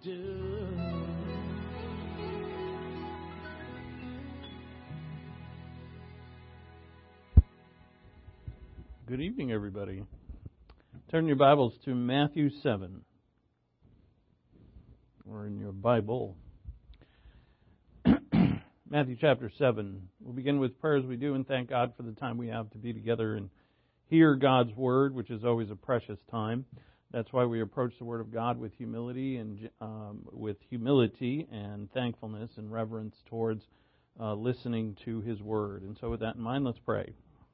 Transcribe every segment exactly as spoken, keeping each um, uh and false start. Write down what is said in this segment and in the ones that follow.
do. Good evening, everybody. Turn your Bibles to Matthew seven, or in your Bible. Matthew chapter seven. We'll begin with prayer as we do and thank God for the time we have to be together and hear God's Word, which is always a precious time. That's why we approach the Word of God with humility and um, with humility and thankfulness and reverence towards uh, listening to His Word. And so with that in mind, let's pray.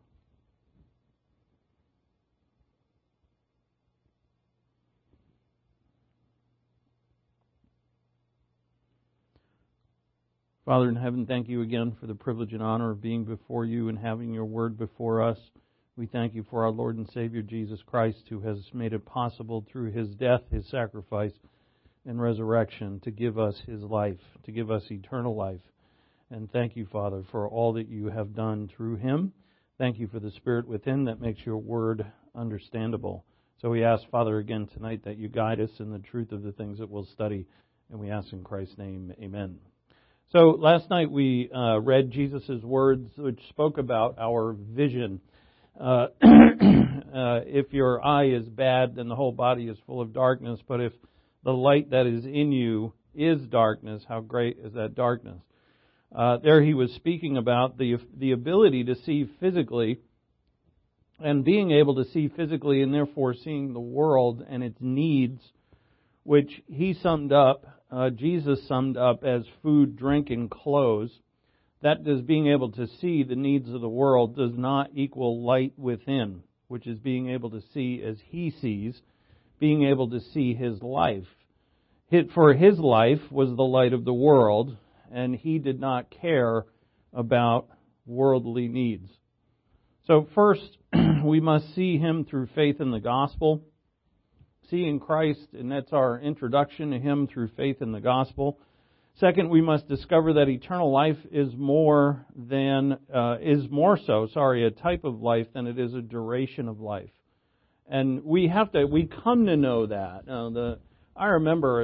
Father in heaven, thank you again for the privilege and honor of being before you and having your word before us. We thank you for our Lord and Savior Jesus Christ, who has made it possible through His death, His sacrifice, and resurrection to give us His life, to give us eternal life. And thank you, Father, for all that you have done through Him. Thank you for the Spirit within that makes your word understandable. So we ask, Father, again tonight that you guide us in the truth of the things that we'll study. And we ask in Christ's name, amen. So last night we uh, read Jesus' words which spoke about our vision. Uh, uh, if your eye is bad, then the whole body is full of darkness. But if the light that is in you is darkness, how great is that darkness? Uh, there he was speaking about the the ability to see physically and being able to see physically and therefore seeing the world and its needs, which he summed up, uh, Jesus summed up as food, drink, and clothes. That is, being able to see the needs of the world does not equal light within, which is being able to see as he sees, being able to see his life. For his life was the light of the world, and he did not care about worldly needs. So first, we must see him through faith in the gospel. Seeing Christ, and that's our introduction to Him through faith in the gospel. Second, we must discover that eternal life is more than uh, is more so, sorry, a type of life than it is a duration of life. And we have to, we come to know that. Uh, the I remember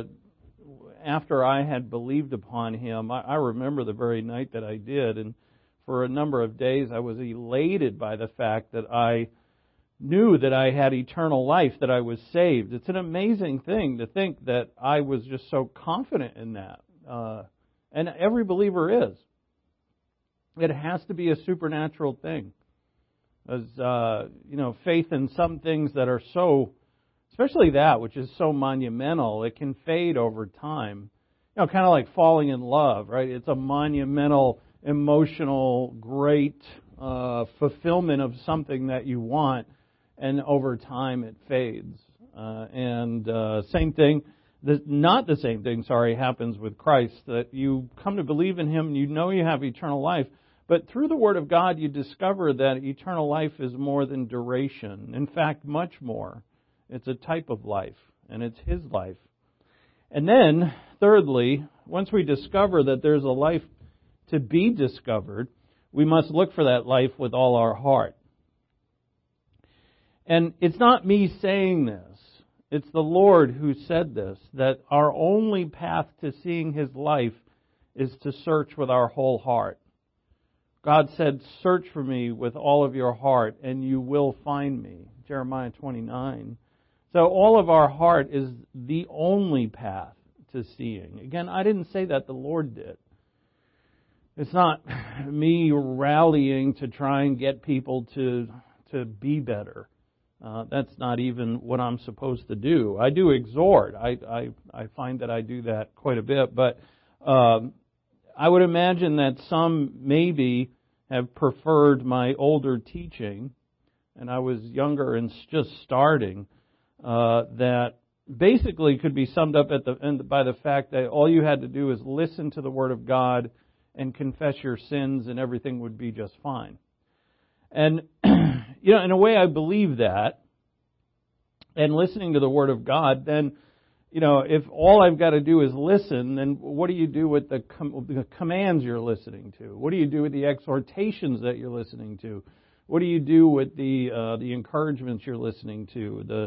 after I had believed upon Him, I, I remember the very night that I did, and for a number of days I was elated by the fact that I knew that I had eternal life, that I was saved. It's an amazing thing to think that I was just so confident in that. Uh, and every believer is. It has to be a supernatural thing. As, uh, you know, faith in some things that are so, especially that which is so monumental, it can fade over time. You know, kind of like falling in love, right? It's a monumental, emotional, great uh, fulfillment of something that you want. And over time it fades. Uh, and uh, same thing, the, not the same thing, sorry, happens with Christ. That you come to believe in Him, you know you have eternal life. But through the Word of God, you discover that eternal life is more than duration. In fact, much more. It's a type of life, and it's His life. And then, thirdly, once we discover that there's a life to be discovered, we must look for that life with all our heart. And it's not me saying this. It's the Lord who said this, that our only path to seeing His life is to search with our whole heart. God said, search for me with all of your heart and you will find me. Jeremiah twenty-nine. So all of our heart is the only path to seeing. Again, I didn't say that, the Lord did. It's not me rallying to try and get people to, to be better. Uh, that's not even what I'm supposed to do. I do exhort. I, I, I find that I do that quite a bit. But um, I would imagine that some maybe have preferred my older teaching, and I was younger and just starting, uh, that basically could be summed up at the end by the fact that all you had to do is listen to the Word of God and confess your sins and everything would be just fine. And you know, in a way, I believe that. And listening to the Word of God, then, you know, if all I've got to do is listen, then what do you do with the, com- the commands you're listening to? What do you do with the exhortations that you're listening to? What do you do with the uh, the encouragements you're listening to? The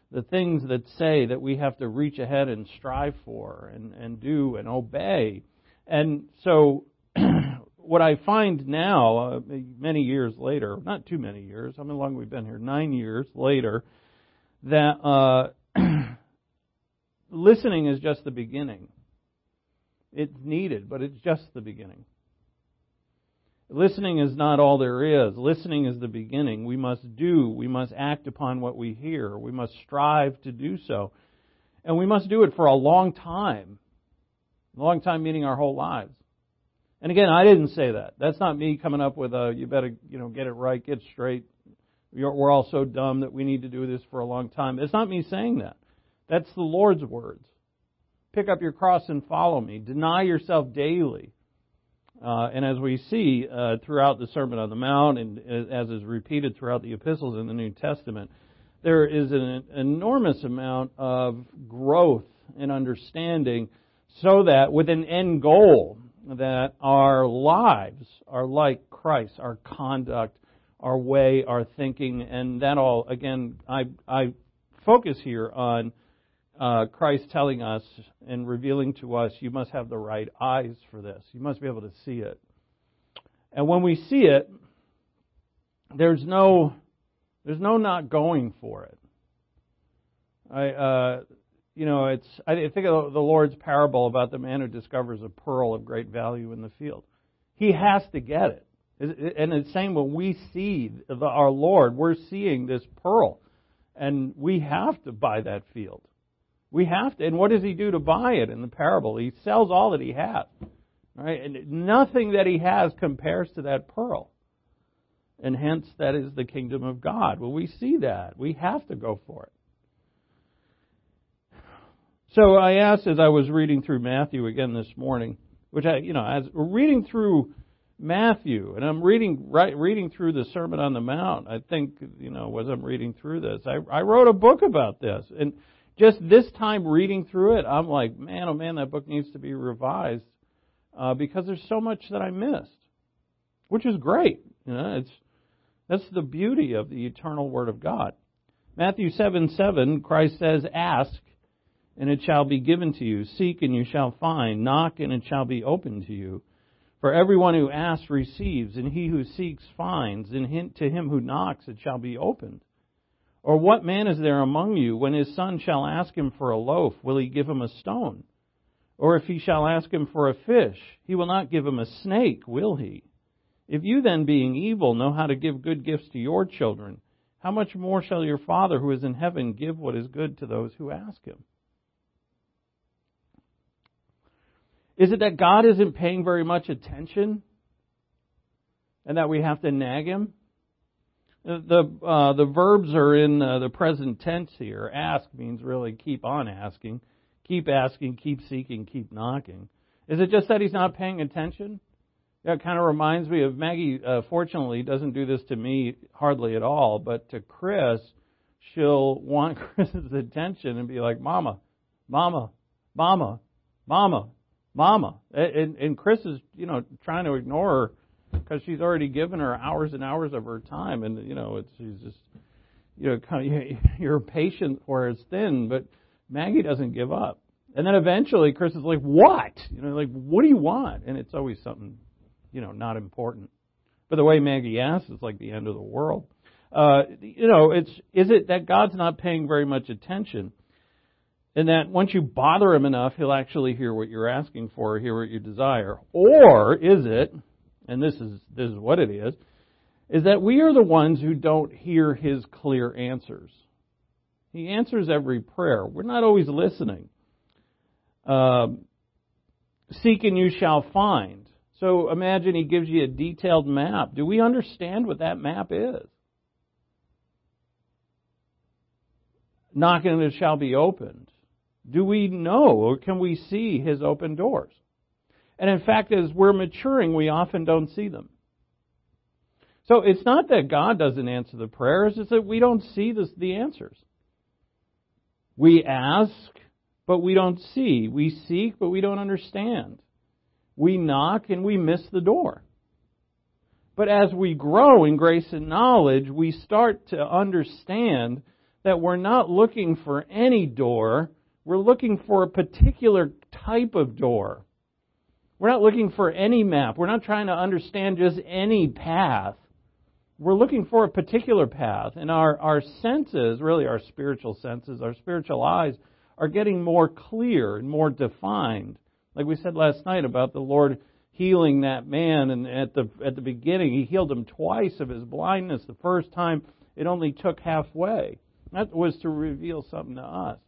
the things that say that we have to reach ahead and strive for and, and do and obey. And so what I find now, uh, many years later, not too many years, how long have we been here? Nine years later, that uh, listening is just the beginning. It's needed, but it's just the beginning. Listening is not all there is. Listening is the beginning. We must do, we must act upon what we hear. We must strive to do so. And we must do it for a long time. A long time meaning our whole lives. And again, I didn't say that. That's not me coming up with a, you better, you know, get it right, get straight. We're all so dumb that we need to do this for a long time. It's not me saying that. That's the Lord's words. Pick up your cross and follow me. Deny yourself daily. Uh, and as we see uh, throughout the Sermon on the Mount, and as is repeated throughout the epistles in the New Testament, there is an enormous amount of growth and understanding, so that with an end goal, that our lives are like Christ, our conduct, our way, our thinking, and that all, again, I, I focus here on uh, Christ telling us and revealing to us, you must have the right eyes for this. You must be able to see it. And when we see it, there's no, there's no not going for it. I, uh, You know, it's. I think of the Lord's parable about the man who discovers a pearl of great value in the field. He has to get it. And it's the same when we see our Lord, we're seeing this pearl. And we have to buy that field. We have to. And what does he do to buy it in the parable? He sells all that he has. Right? And nothing that he has compares to that pearl. And hence, that is the kingdom of God. Well, we see that. We have to go for it. So I asked as I was reading through Matthew again this morning, which I, you know, as we're reading through Matthew, and I'm reading right, reading through the Sermon on the Mount. I think, you know, as I'm reading through this, I, I wrote a book about this, and just this time reading through it, I'm like, man, oh man, that book needs to be revised uh, because there's so much that I missed, which is great. You know, it's that's the beauty of the eternal Word of God. Matthew seven seven, Christ says, "Ask, and it shall be given to you. Seek, and you shall find. Knock, and it shall be opened to you. For everyone who asks receives, and he who seeks finds, and to him who knocks it shall be opened. Or what man is there among you, when his son shall ask him for a loaf, will he give him a stone? Or if he shall ask him for a fish, he will not give him a snake, will he? If you then, being evil, know how to give good gifts to your children, how much more shall your Father who is in heaven give what is good to those who ask him?" Is it that God isn't paying very much attention and that we have to nag him? The uh, the verbs are in uh, the present tense here. Ask means really keep on asking. Keep asking, keep seeking, keep knocking. Is it just that he's not paying attention? Yeah, it kind of reminds me of Maggie, uh, fortunately, doesn't do this to me hardly at all, but to Chris, she'll want Chris's attention and be like, Mama, Mama, Mama, Mama. Mama. And, and Chris is, you know, trying to ignore her because she's already given her hours and hours of her time. And, you know, it's, she's just, you know, kind of, you're patient where it's thin, but Maggie doesn't give up. And then eventually Chris is like, what? You know, like, what do you want? And it's always something, you know, not important. But the way Maggie asks is like the end of the world. Uh, you know, it's, is it that God's not paying very much attention? And that once you bother him enough, he'll actually hear what you're asking for, or hear what you desire. Or is it, and this is this is what it is, is that we are the ones who don't hear his clear answers. He answers every prayer. We're not always listening. Um, Seek and you shall find. So imagine he gives you a detailed map. Do we understand what that map is? Knock and it shall be opened. Do we know, or can we see his open doors? And in fact, as we're maturing, we often don't see them. So it's not that God doesn't answer the prayers, it's that we don't see this, the answers. We ask, but we don't see. We seek, but we don't understand. We knock, and we miss the door. But as we grow in grace and knowledge, we start to understand that we're not looking for any door. We're looking for a particular type of door. We're not looking for any map. We're not trying to understand just any path. We're looking for a particular path. And our, our senses, really our spiritual senses, our spiritual eyes, are getting more clear and more defined. Like we said last night about the Lord healing that man, and at the at the beginning He healed him twice of his blindness. The first time it only took halfway. That was to reveal something to us.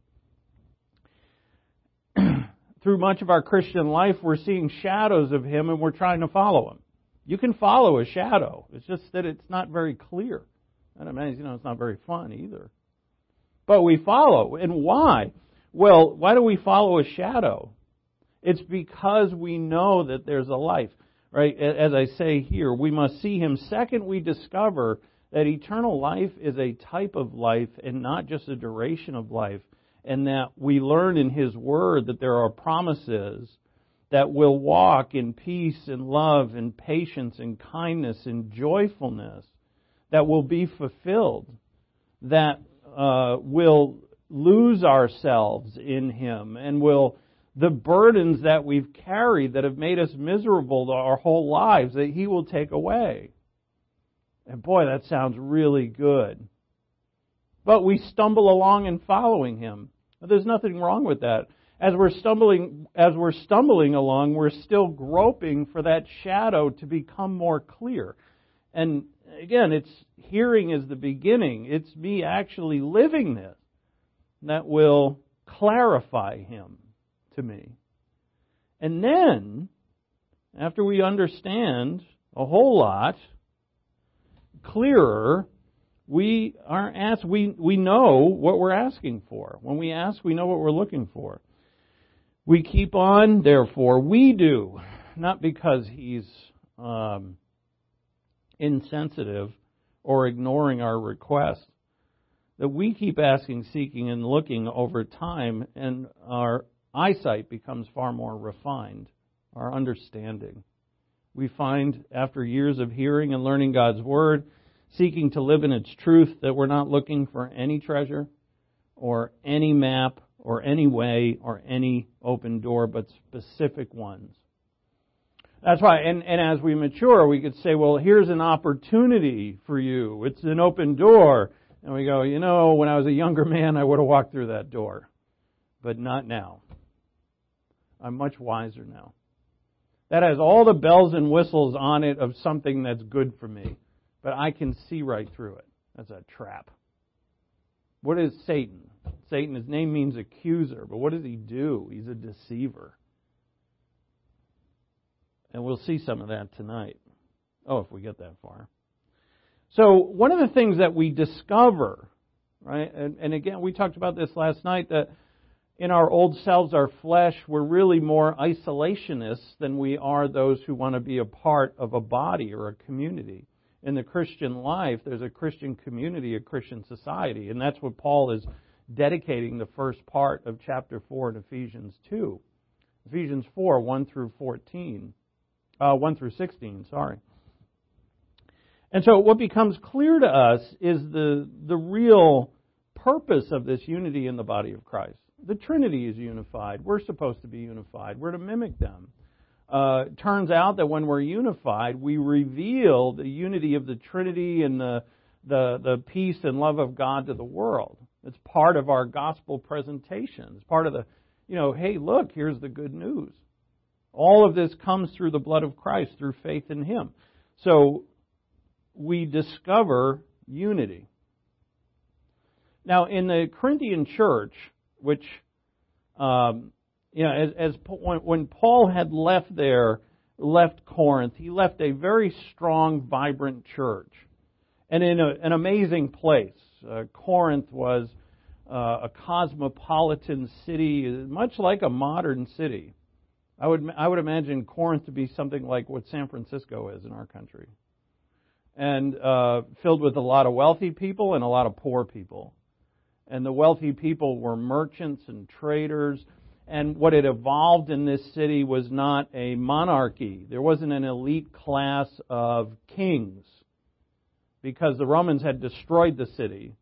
Through much of our Christian life, we're seeing shadows of Him and we're trying to follow Him. You can follow a shadow. It's just that it's not very clear. And it means, you know, it's not very fun either. But we follow. And why? Well, why do we follow a shadow? It's because we know that there's a life. Right? As I say here, we must see Him. Second, we discover that eternal life is a type of life and not just a duration of life. And that we learn in His Word that there are promises that will walk in peace and love and patience and kindness and joyfulness, that will be fulfilled, that uh, will lose ourselves in Him, and will the burdens that we've carried that have made us miserable our whole lives, that He will take away. And boy, that sounds really good. But we stumble along in following Him. There's nothing wrong with that. As we're stumbling, as we're stumbling along, we're still groping for that shadow to become more clear. And again, it's hearing is the beginning. It's me actually living this that will clarify Him to me. And then, after we understand a whole lot clearer, we are asked, we, we know what we're asking for. When we ask, we know what we're looking for. We keep on, therefore, we do, not because He's um, insensitive or ignoring our request, that we keep asking, seeking, and looking over time, and our eyesight becomes far more refined, our understanding. We find, after years of hearing and learning God's Word, seeking to live in its truth, that we're not looking for any treasure or any map or any way or any open door, but specific ones. That's why, and, and as we mature, we could say, well, here's an opportunity for you. It's an open door. And we go, you know, when I was a younger man, I would have walked through that door. But not now. I'm much wiser now. That has all the bells and whistles on it of something that's good for me. But I can see right through it. That's a trap. What is Satan? Satan, his name means accuser. But what does he do? He's a deceiver. And we'll see some of that tonight. Oh, if we get that far. So one of the things that we discover, right, and, and again, we talked about this last night, that in our old selves, our flesh, we're really more isolationists than we are those who want to be a part of a body or a community. In the Christian life, there's a Christian community, a Christian society, and that's what Paul is dedicating the first part of chapter four in Ephesians two. Ephesians four, one through fourteen. Uh, one through sixteen, sorry. And so what becomes clear to us is the, the real purpose of this unity in the body of Christ. The Trinity is unified. We're supposed to be unified. We're to mimic them. Uh, it turns out that when we're unified, we reveal the unity of the Trinity and the, the, the peace and love of God to the world. It's part of our gospel presentation. It's part of the, you know, hey, look, here's the good news. All of this comes through the blood of Christ, through faith in Him. So we discover unity. Now, in the Corinthian church, which, um, you know, as, as when Paul had left there, left Corinth, he left a very strong, vibrant church, and in a, an amazing place. Uh, Corinth was uh, a cosmopolitan city, much like a modern city. I would I would imagine Corinth to be something like what San Francisco is in our country, and uh, filled with a lot of wealthy people and a lot of poor people. And the wealthy people were merchants and traders. And what had evolved in this city was not a monarchy. There wasn't an elite class of kings, because the Romans had destroyed the city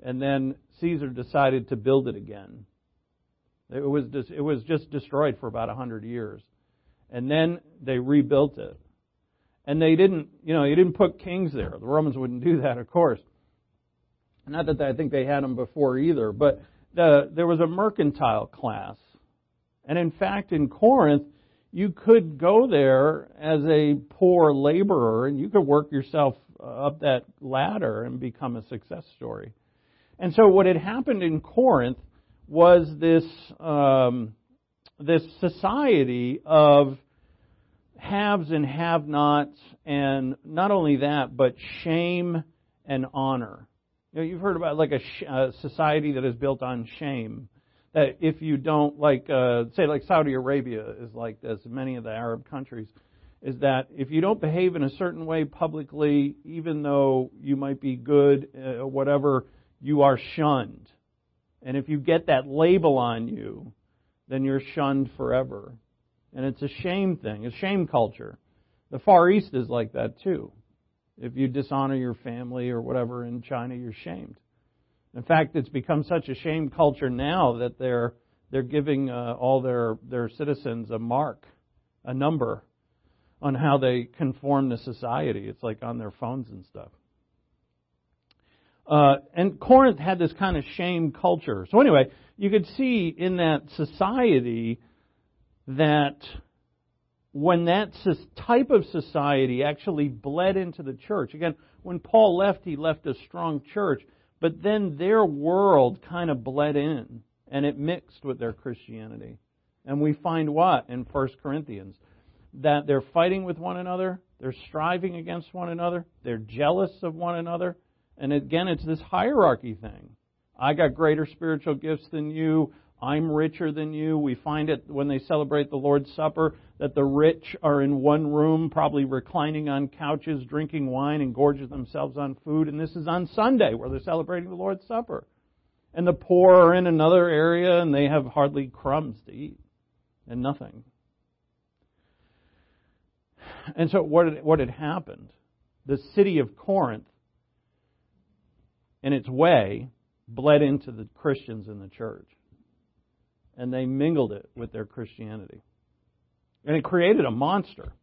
and then Caesar decided to build it again. It was just, it was just destroyed for about a hundred years. And then they rebuilt it. And they didn't, you know, you didn't put kings there. The Romans wouldn't do that, of course. Not that I think they had them before either, but the, there was a mercantile class. And in fact, in Corinth, you could go there as a poor laborer and you could work yourself up that ladder and become a success story. And so what had happened in Corinth was this um, this society of haves and have-nots, and not only that, but shame and honor. You know, you've heard about like a, sh- a society that is built on shame. That if you don't, like, uh, say like Saudi Arabia is like this, many of the Arab countries, is that if you don't behave in a certain way publicly, even though you might be good, uh, whatever, you are shunned. And if you get that label on you, then you're shunned forever. And it's a shame thing, a shame culture. The Far East is like that too. If you dishonor your family or whatever in China, you're shamed. In fact, it's become such a shame culture now that they're they're giving uh, all their, their citizens a mark, a number, on how they conform to society. It's like on their phones and stuff. Uh, and Corinth had this kind of shame culture. So anyway, you could see in that society that when that type of society actually bled into the church, again, when Paul left, he left a strong church, but then their world kind of bled in, and it mixed with their Christianity. And we find what in First Corinthians? That they're fighting with one another, they're striving against one another, they're jealous of one another. And again, it's this hierarchy thing. I got greater spiritual gifts than you. I'm richer than you. We find it when they celebrate the Lord's Supper that the rich are in one room, probably reclining on couches, drinking wine, and gorging themselves on food. And this is on Sunday where they're celebrating the Lord's Supper. And the poor are in another area and they have hardly crumbs to eat and nothing. And so what had, what had happened? The city of Corinth, in its way, bled into the Christians in the church. And they mingled it with their Christianity. And it created a monster.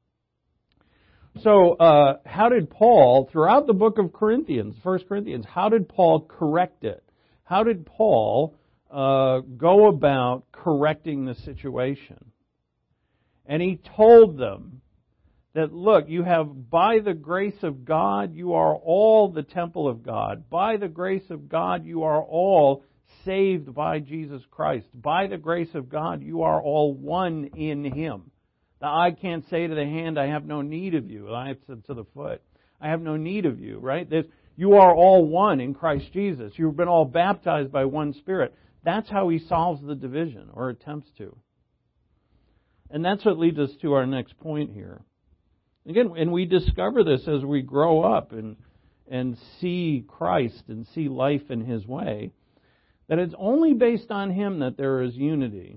So, uh, how did Paul, throughout the book of Corinthians, First Corinthians, how did Paul correct it? How did Paul uh, go about correcting the situation? And he told them that, look, you have, by the grace of God, you are all the temple of God. By the grace of God, you are all saved by Jesus Christ. By the grace of God, you are all one in Him. The eye can't say to the hand, I have no need of you. The eye said to the foot, I have no need of you, right? There's, you are all one in Christ Jesus. You've been all baptized by one Spirit. That's how He solves the division, or attempts to. And that's what leads us to our next point here. Again, and we discover this as we grow up and and see Christ and see life in His way, that it's only based on Him that there is unity.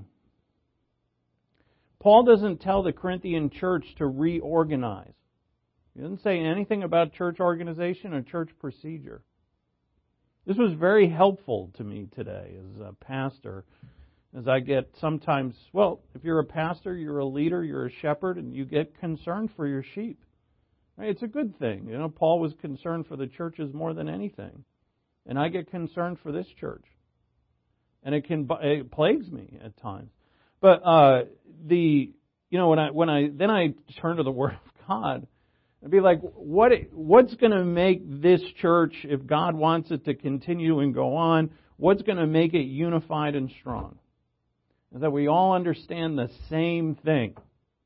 Paul doesn't tell the Corinthian church to reorganize. He doesn't say anything about church organization or church procedure. This was very helpful to me today as a pastor, as I get sometimes, well, if you're a pastor, you're a leader, you're a shepherd, and you get concerned for your sheep. Right? It's a good thing. You know, Paul was concerned for the churches more than anything. And I get concerned for this church. And it can it plagues me at times. But uh, the you know when I when I then I turn to the Word of God and be like, what what's going to make this church, if God wants it to continue and go on, what's going to make it unified and strong? Is that we all understand the same thing.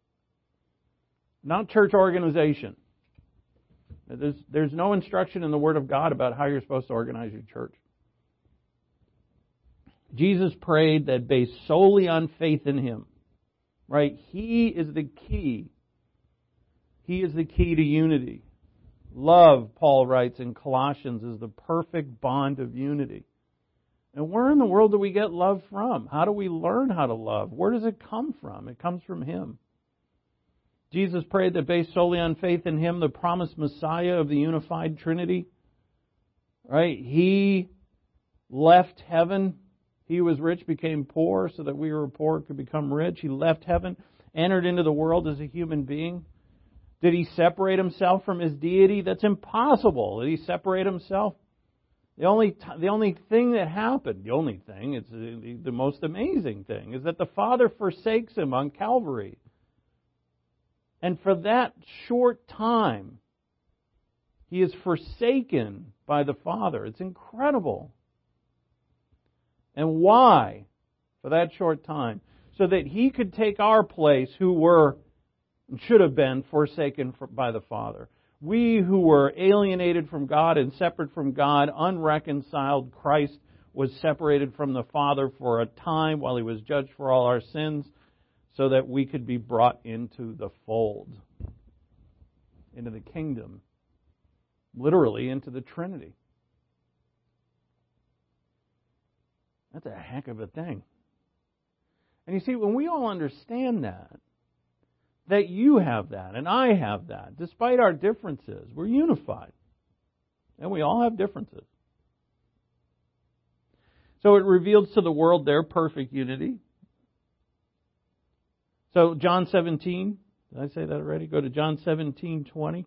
Not church organization. There's, there's no instruction in the Word of God about how you're supposed to organize your church. Jesus prayed that based solely on faith in Him. Right? He is the key. He is the key to unity. Love, Paul writes in Colossians, is the perfect bond of unity. And where in the world do we get love from? How do we learn how to love? Where does it come from? It comes from Him. Jesus prayed that based solely on faith in Him, the promised Messiah of the unified Trinity, right? He left heaven. He who was rich became poor so that we who were poor could become rich. He left heaven, entered into the world as a human being. Did He separate Himself from His deity? That's impossible. Did He separate Himself? The only t- the only thing that happened, the only thing, it's the, the most amazing thing, is that the Father forsakes Him on Calvary. And for that short time, He is forsaken by the Father. It's incredible. And why? For that short time. So that He could take our place who were, should have been forsaken by the Father. We who were alienated from God and separate from God, unreconciled, Christ was separated from the Father for a time while He was judged for all our sins, so that we could be brought into the fold, into the kingdom, literally into the Trinity. That's a heck of a thing. And you see, when we all understand that, that you have that and I have that, despite our differences, we're unified. And we all have differences. So it reveals to the world their perfect unity. So John seventeen, did I say that already? Go to John seventeen twenty.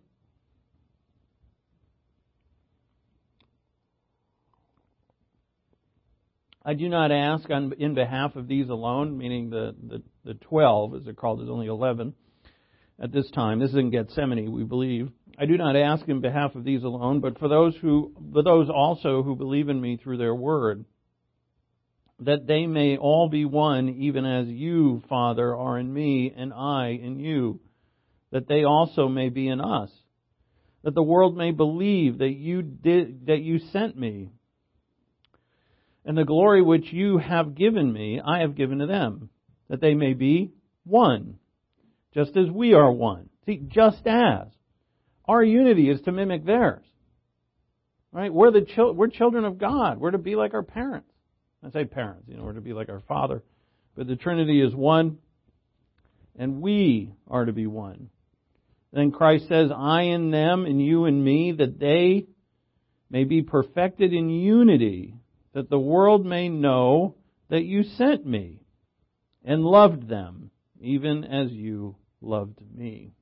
I do not ask on in behalf of these alone, meaning the, the, the twelve, as they're called, there's only eleven at this time. This is in Gethsemane, we believe. I do not ask in behalf of these alone, but for those who, for those also who believe in me through their word, that they may all be one, even as you, Father, are in me, and I in you, that they also may be in us, that the world may believe that you did, that you sent me. And the glory which you have given me, I have given to them, that they may be one, just as we are one. See, just as. Our unity is to mimic theirs. Right? We're the chil- we're children of God. We're to be like our parents. I say parents, you know, we're to be like our Father. But the Trinity is one, and we are to be one. Then Christ says, I in them, and you in me, that they may be perfected in unity, that the world may know that you sent me and loved them, even as you loved me.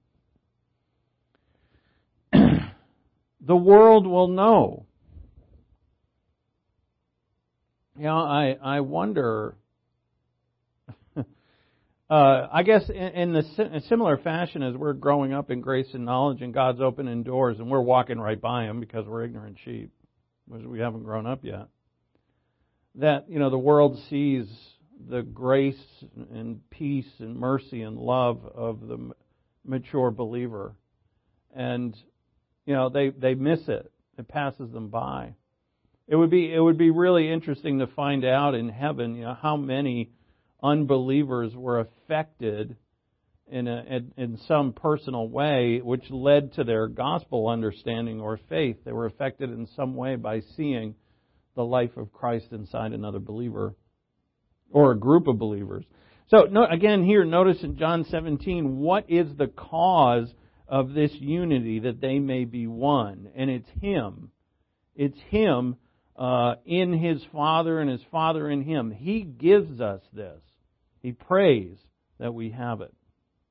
The world will know. You know, I, I wonder, uh, I guess in, in the in similar fashion as we're growing up in grace and knowledge and God's opening doors and we're walking right by Him because we're ignorant sheep, because we haven't grown up yet, that, you know, the world sees the grace and peace and mercy and love of the mature believer. And, you know, they, they miss it. It passes them by. It would be it would be really interesting to find out in heaven, you know, how many unbelievers were affected in a, in, in some personal way, which led to their gospel understanding or faith. They were affected in some way by seeing the life of Christ inside another believer or a group of believers. So no, again, here, notice in John seventeen, what is the cause of this unity that they may be one? And it's Him. It's Him. Uh, in His Father and His Father in Him. He gives us this. He prays that we have it.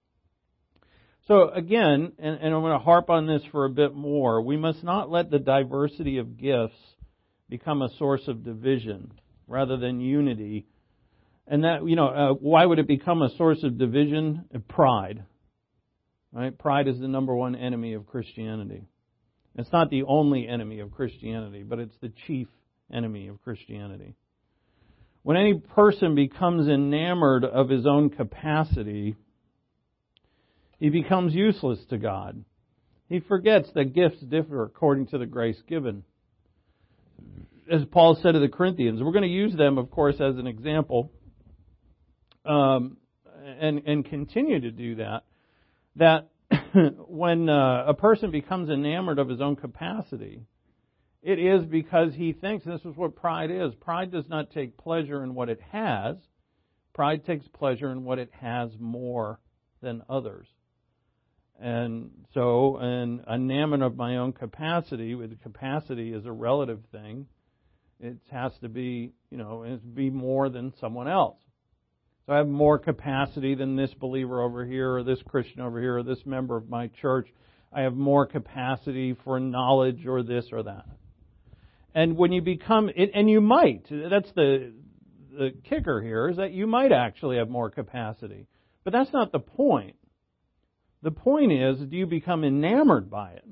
So again, and, and I'm going to harp on this for a bit more, we must not let the diversity of gifts become a source of division rather than unity. And that, you know, uh, why would it become a source of division? Pride. Right? Pride is the number one enemy of Christianity. It's not the only enemy of Christianity, but it's the chief enemy of Christianity. When any person becomes enamored of his own capacity, he becomes useless to God. He forgets that gifts differ according to the grace given. As Paul said to the Corinthians, we're going to use them, of course, as an example, um, and, and continue to do that, that when uh, a person becomes enamored of his own capacity, it is because he thinks, and this is what pride is, pride does not take pleasure in what it has. Pride takes pleasure in what it has more than others. And so, an enamored of my own capacity, with capacity is a relative thing, It has to be, you know, it has to be more than someone else. So I have more capacity than this believer over here, or this Christian over here, or this member of my church. I have more capacity for knowledge or this or that. And when you become, and you might, that's the the kicker here, is that you might actually have more capacity. But that's not the point. The point is, do you become enamored by it?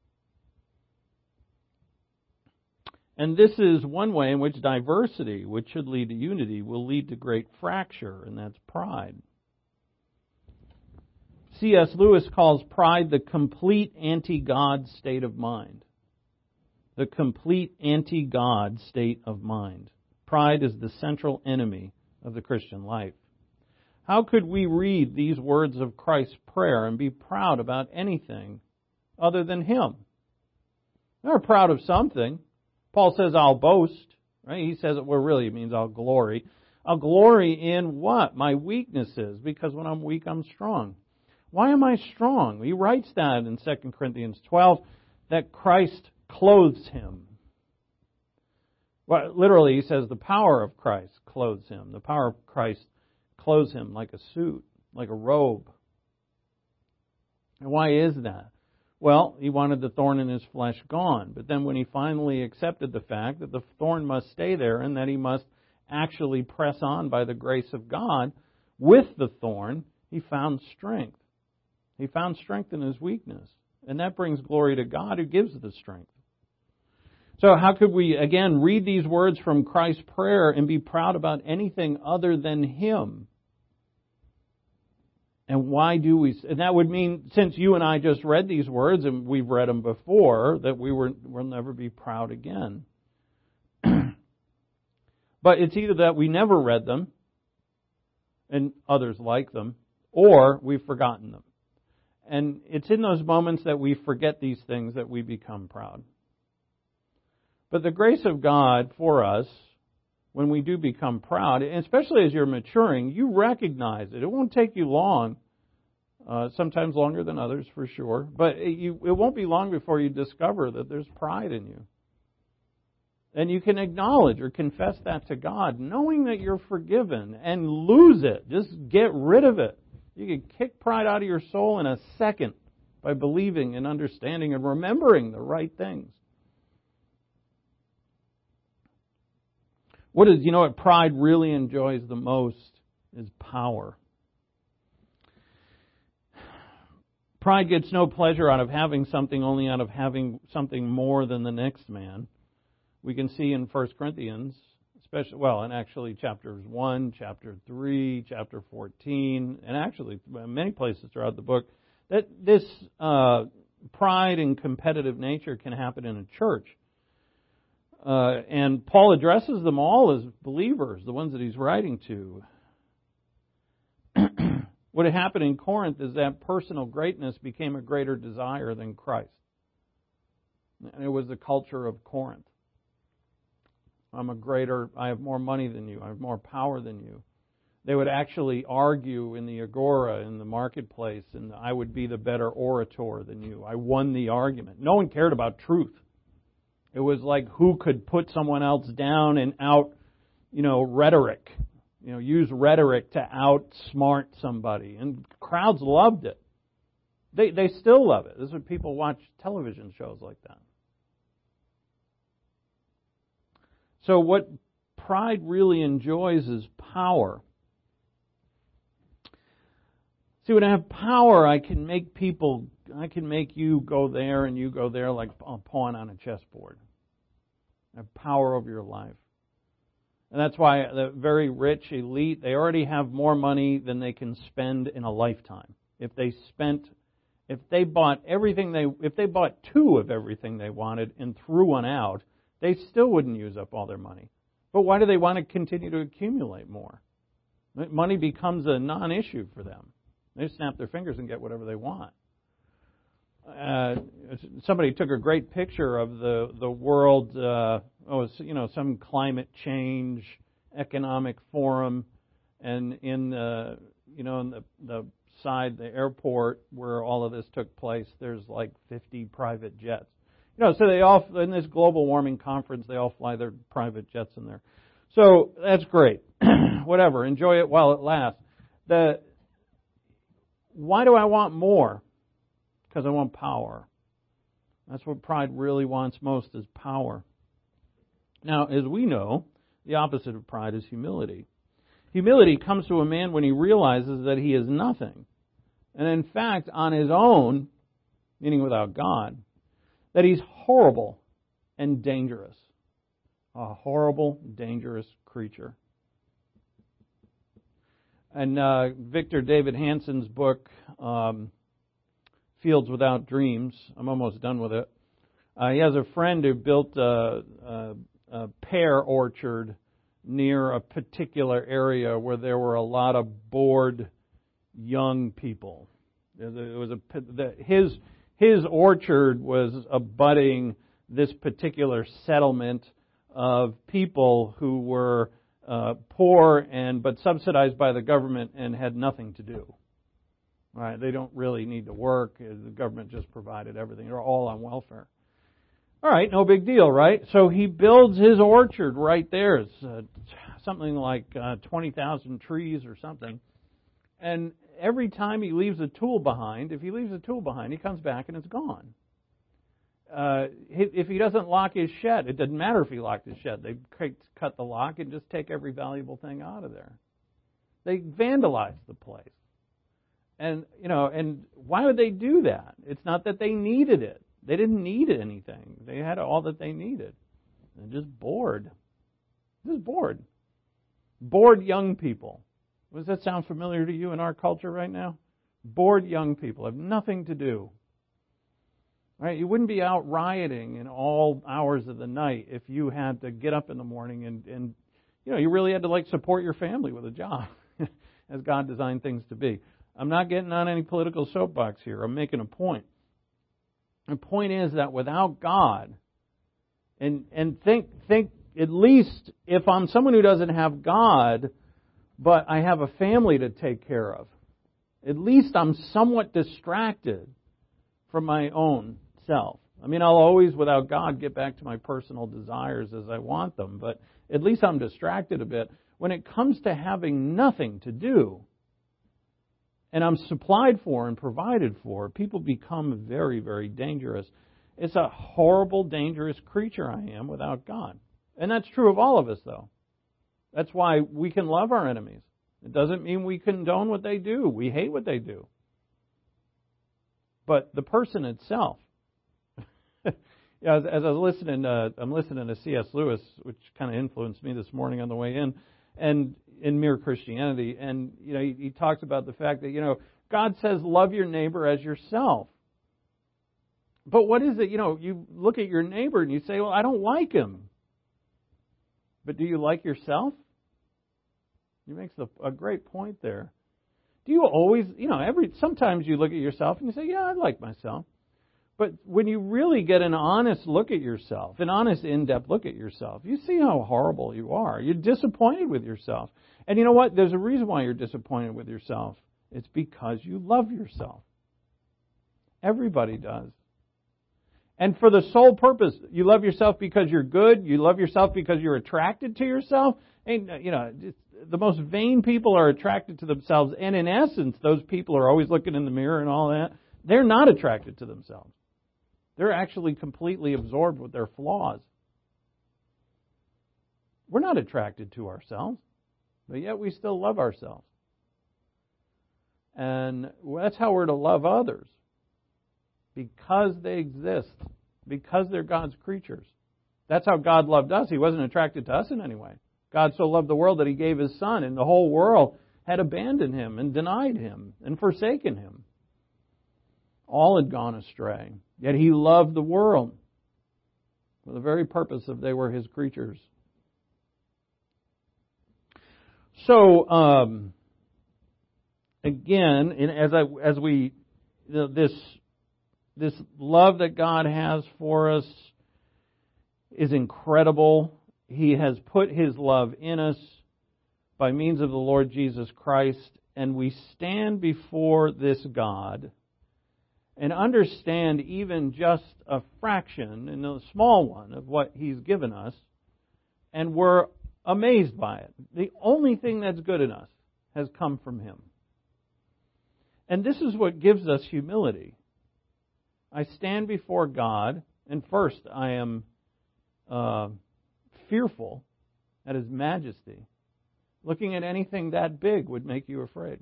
And this is one way in which diversity, which should lead to unity, will lead to great fracture, and that's pride. C S Lewis calls pride the complete anti-God state of mind. The complete anti-God state of mind. Pride is the central enemy of the Christian life. How could we read these words of Christ's prayer and be proud about anything other than Him? We're proud of something. Paul says, I'll boast. Right? He says, well, really, it means I'll glory. I'll glory in what? My weaknesses, because when I'm weak, I'm strong. Why am I strong? He writes that in Second Corinthians twelve, that Christ clothes him. Well, literally, he says the power of Christ clothes him. The power of Christ clothes him like a suit, like a robe. And why is that? Well, he wanted the thorn in his flesh gone. But then when he finally accepted the fact that the thorn must stay there and that he must actually press on by the grace of God with the thorn, he found strength. He found strength in his weakness. And that brings glory to God who gives the strength. So how could we, again, read these words from Christ's prayer and be proud about anything other than Him? And why do we? And that would mean, since you and I just read these words, and we've read them before, that we were, will never be proud again. But it's either that we never read them, and others like them, or we've forgotten them. And it's in those moments that we forget these things that we become proud. But the grace of God for us, when we do become proud, and especially as you're maturing, you recognize it. It won't take you long, uh, sometimes longer than others for sure, but it, you, it won't be long before you discover that there's pride in you. And you can acknowledge or confess that to God, knowing that you're forgiven, and lose it. Just get rid of it. You can kick pride out of your soul in a second by believing and understanding and remembering the right things. What is, you know what pride really enjoys the most is power. Pride gets no pleasure out of having something, only out of having something more than the next man. We can see in First Corinthians, especially, well, and actually chapters one, chapter three, chapter fourteen, and actually many places throughout the book, that this uh, pride and competitive nature can happen in a church. Uh, and Paul addresses them all as believers, the ones that he's writing to. What had happened in Corinth is that personal greatness became a greater desire than Christ. And it was the culture of Corinth. I'm a greater, I have more money than you, I have more power than you. They would actually argue in the agora, in the marketplace, and I would be the better orator than you. I won the argument. No one cared about truth. It was like who could put someone else down and out, you know, rhetoric. You know, use rhetoric to outsmart somebody. And crowds loved it. They they still love it. This is what people watch television shows like that. So what pride really enjoys is power. See, when I have power, I can make people, I can make you go there and you go there like a pawn on a chessboard. I have power over your life. And that's why the very rich elite, they already have more money than they can spend in a lifetime. If they spent, if they bought everything they, if they bought two of everything they wanted and threw one out, they still wouldn't use up all their money. But why do they want to continue to accumulate more? Money becomes a non-issue for them. They snap their fingers and get whatever they want. Uh, somebody took a great picture of the the world. Uh, oh, you know, some climate change economic forum, and in the you know in the the side the airport where all of this took place, there's like fifty private jets. You know, so they all, in this global warming conference, they all fly their private jets in there. So that's great. Whatever. Enjoy it while it lasts. The, why do I want more? Because I want power. That's what pride really wants most, is power. Now, as we know, the opposite of pride is humility. Humility comes to a man when he realizes that he is nothing. And in fact, on his own, meaning without God, that he's horrible and dangerous. A horrible, dangerous creature. And uh, Victor David Hansen's book, um, Fields Without Dreams, I'm almost done with it. Uh, he has a friend who built a, a, a pear orchard near a particular area where there were a lot of bored young people. It was a, the, his his orchard was abutting this particular settlement of people who were uh, poor and but subsidized by the government and had nothing to do. Right? They don't really need to work. The government just provided everything. They're all on welfare. All right, no big deal, right? So he builds his orchard right there. It's uh, something like uh, twenty thousand trees or something. And every time he leaves a tool behind, if he leaves a tool behind, he comes back and it's gone. Uh, if he doesn't lock his shed, it doesn't matter if he locked his shed. They cut the lock and just take every valuable thing out of there. They vandalize the place. And, you know, and why would they do that? It's not that they needed it. They didn't need anything. They had all that they needed. They're just bored. Just bored. Bored young people. Does that sound familiar to you in our culture right now? Bored young people have nothing to do. Right? You wouldn't be out rioting in all hours of the night if you had to get up in the morning and, and you know, you really had to like support your family with a job as God designed things to be. I'm not getting on any political soapbox here. I'm making a point. The point is that without God, and and think think at least if I'm someone who doesn't have God, but I have a family to take care of, at least I'm somewhat distracted from my own self. I mean, I'll always, without God, get back to my personal desires as I want them, but at least I'm distracted a bit. When it comes to having nothing to do, and I'm supplied for and provided for, people become very, very dangerous. It's a horrible, dangerous creature I am without God. And that's true of all of us, though. That's why we can love our enemies. It doesn't mean we condone what they do. We hate what they do. But the person itself, yeah, as, as I was listening, uh, I'm listening to C S Lewis, which kind of influenced me this morning on the way in, and in Mere Christianity, and you know, he, he talks about the fact that you know God says love your neighbor as yourself. But what is it? You know, you look at your neighbor and you say, well, I don't like him. But do you like yourself? He makes a, a great point there. Do you always, you know, every sometimes you look at yourself and you say, yeah, I like myself. But when you really get an honest look at yourself, an honest in-depth look at yourself, you see how horrible you are. You're disappointed with yourself. And you know what? There's a reason why you're disappointed with yourself. It's because you love yourself. Everybody does. And for the sole purpose, you love yourself because you're good. You love yourself because you're attracted to yourself. And, you know, the most vain people are attracted to themselves. And in essence, those people are always looking in the mirror and all that. They're not attracted to themselves. They're actually completely absorbed with their flaws. We're not attracted to ourselves, but yet we still love ourselves. And that's how we're to love others. Because they exist. Because they're God's creatures. That's how God loved us. He wasn't attracted to us in any way. God so loved the world that He gave His Son, and the whole world had abandoned Him and denied Him and forsaken Him. All had gone astray. Yet He loved the world for the very purpose of they were His creatures. So, um, again, in, as I as we this this love that God has for us is incredible. He has put His love in us by means of the Lord Jesus Christ, and we stand before this God. and understand even just a fraction, and a small one, of what He's given us, and we're amazed by it. The only thing that's good in us has come from Him. And this is what gives us humility. I stand before God, and first I am uh, fearful at His majesty. Looking at anything that big would make you afraid.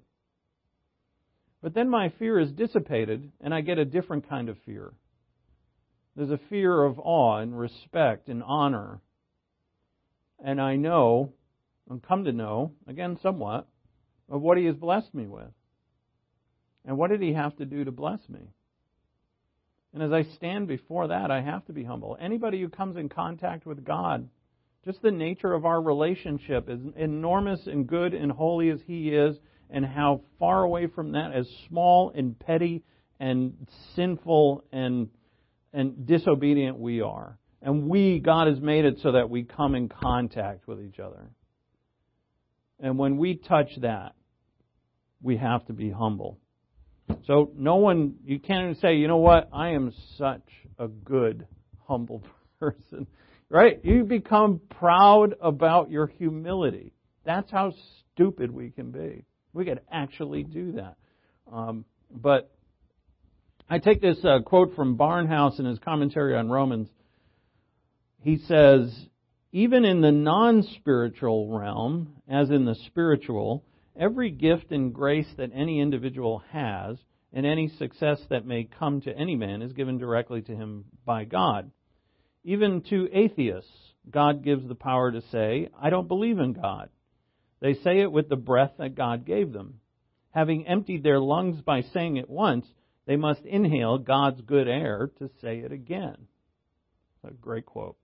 But then my fear is dissipated, and I get a different kind of fear. There's a fear of awe and respect and honor. And I know, and come to know, again somewhat, of what He has blessed me with. And what did He have to do to bless me? And as I stand before that, I have to be humble. Anybody who comes in contact with God, just the nature of our relationship, as enormous and good and holy as He is, and how far away from that, as small and petty and sinful and and disobedient we are. And we, God has made it so that we come in contact with each other. And when we touch that, we have to be humble. So no one, you can't even say, you know what, I am such a good, humble person. Right? You become proud about your humility. That's how stupid we can be. We could actually do that. Um, but I take this uh, quote from Barnhouse in his commentary on Romans. He says, even in the non-spiritual realm, as in the spiritual, every gift and grace that any individual has, and any success that may come to any man, is given directly to him by God. Even to atheists, God gives the power to say, I don't believe in God. They say it with the breath that God gave them. Having emptied their lungs by saying it once, they must inhale God's good air to say it again. That's a great quote.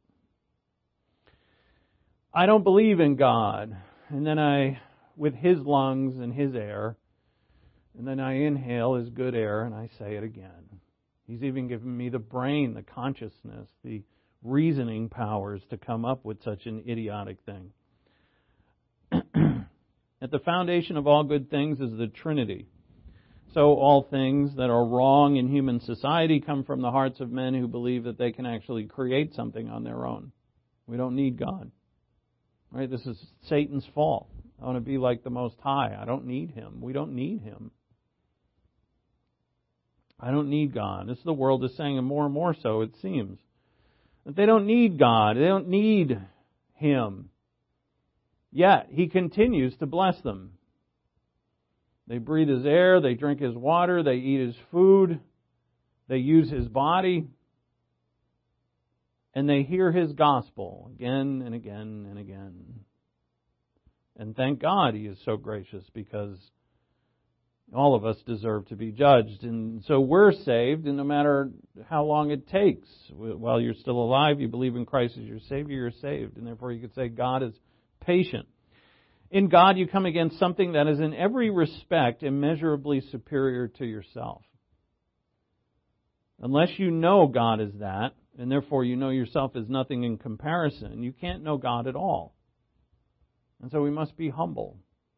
I don't believe in God. And then I, with His lungs and His air, and then I inhale His good air and I say it again. He's even given me the brain, the consciousness, the reasoning powers to come up with such an idiotic thing. At the foundation of all good things is the Trinity. So all things that are wrong in human society come from the hearts of men who believe that they can actually create something on their own. We don't need God. Right? This is Satan's fault. I want to be like the Most High. I don't need Him. We don't need Him. I don't need God. This is the world is saying, and more and more so, it seems, that they don't need God. They don't need Him. Yet, He continues to bless them. They breathe His air, they drink His water, they eat His food, they use His body, and they hear His gospel again and again and again. And thank God He is so gracious, because all of us deserve to be judged. And so we're saved, and no matter how long it takes, while you're still alive, you believe in Christ as your Savior, you're saved. And therefore you could say God is patient. In God you come against something that is in every respect immeasurably superior to yourself. Unless you know God is that, and therefore you know yourself as nothing in comparison, you can't know God at all. And so we must be humble.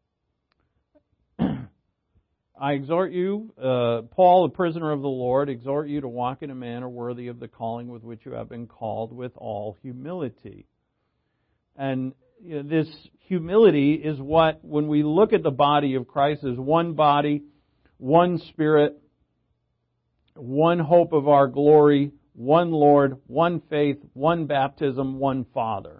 I exhort you, uh, Paul, a prisoner of the Lord, exhort you to walk in a manner worthy of the calling with which you have been called, with all humility. And you know, this humility is what, when we look at the body of Christ, as one body, one Spirit, one hope of our glory, one Lord, one faith, one baptism, one Father.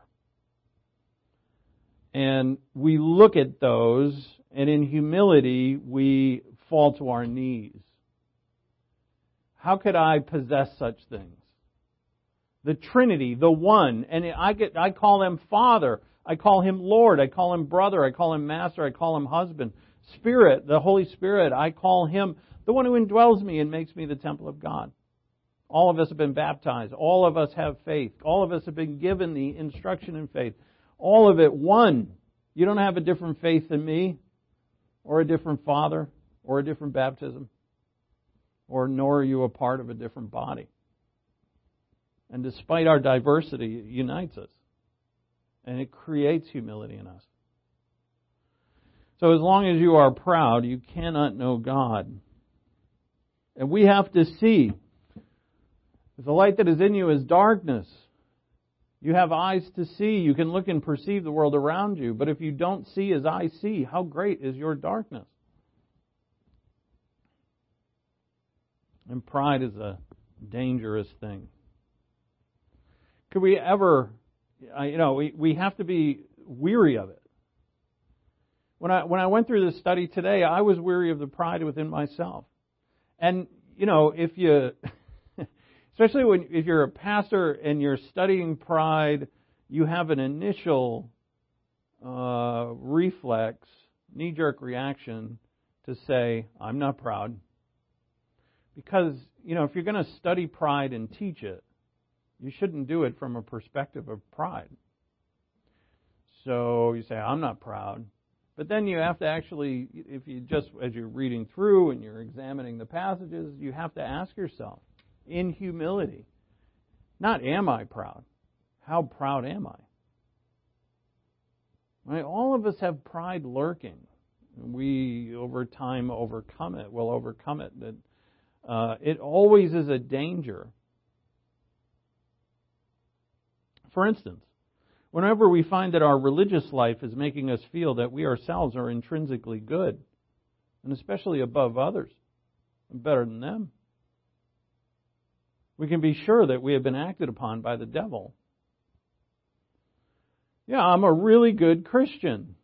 And we look at those, and in humility, we fall to our knees. How could I possess such things? The Trinity, the One, and I get, I call Him Father, I call Him Lord, I call Him Brother, I call Him Master, I call Him Husband. Spirit, the Holy Spirit, I call Him the one who indwells me and makes me the temple of God. All of us have been baptized. All of us have faith. All of us have been given the instruction in faith. All of it one. You don't have a different faith than me, or a different Father, or a different baptism, or nor are you a part of a different body. And despite our diversity, it unites us. And it creates humility in us. So as long as you are proud, you cannot know God. And we have to see. If the light that is in you is darkness, you have eyes to see. You can look and perceive the world around you. But if you don't see as I see, how great is your darkness? And pride is a dangerous thing. Could we ever, you know, we, we have to be weary of it. When I when I went through this study today, I was weary of the pride within myself. And, you know, if you, especially when if you're a pastor and you're studying pride, you have an initial uh, reflex, knee-jerk reaction to say, I'm not proud. Because, you know, if you're going to study pride and teach it, you shouldn't do it from a perspective of pride. So you say, I'm not proud. But then you have to actually, if you just, as you're reading through and you're examining the passages, you have to ask yourself, in humility, not am I proud? How proud am I? Right? All of us have pride lurking. We, over time, overcome it. We'll overcome it. That uh, it always is a danger. For instance, whenever we find that our religious life is making us feel that we ourselves are intrinsically good, and especially above others, better than them, we can be sure that we have been acted upon by the devil. Yeah, I'm a really good Christian.